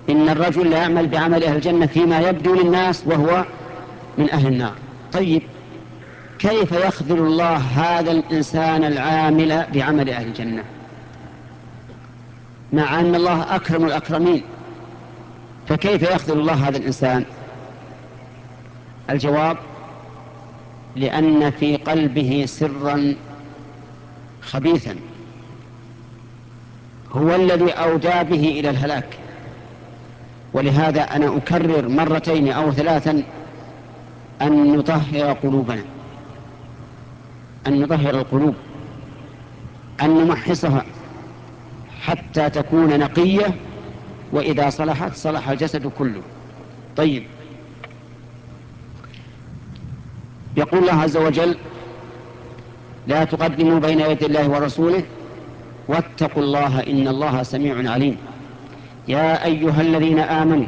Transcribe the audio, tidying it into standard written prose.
إن الرجل لا يعمل بعمل أهل الجنة فيما يبدو للناس وهو من أهل النار. طيب، كيف يخذل الله هذا الإنسان العامل بعمل أهل الجنة مع أن الله أكرم الأكرمين؟ فكيف يخذل الله هذا الإنسان؟ الجواب: لأن في قلبه سرا خبيثا هو الذي أودى به إلى الهلاك. ولهذا أنا أكرر مرتين أو ثلاثا أن نطهر قلوبنا، أن نطهر القلوب، أن نمحصها حتى تكون نقية، وإذا صلحت صلح الجسد كله. طيب، يقول الله عز وجل: لا تقدموا بين يدي الله ورسوله واتقوا الله إن الله سميع عليم. يا أيها الذين آمنوا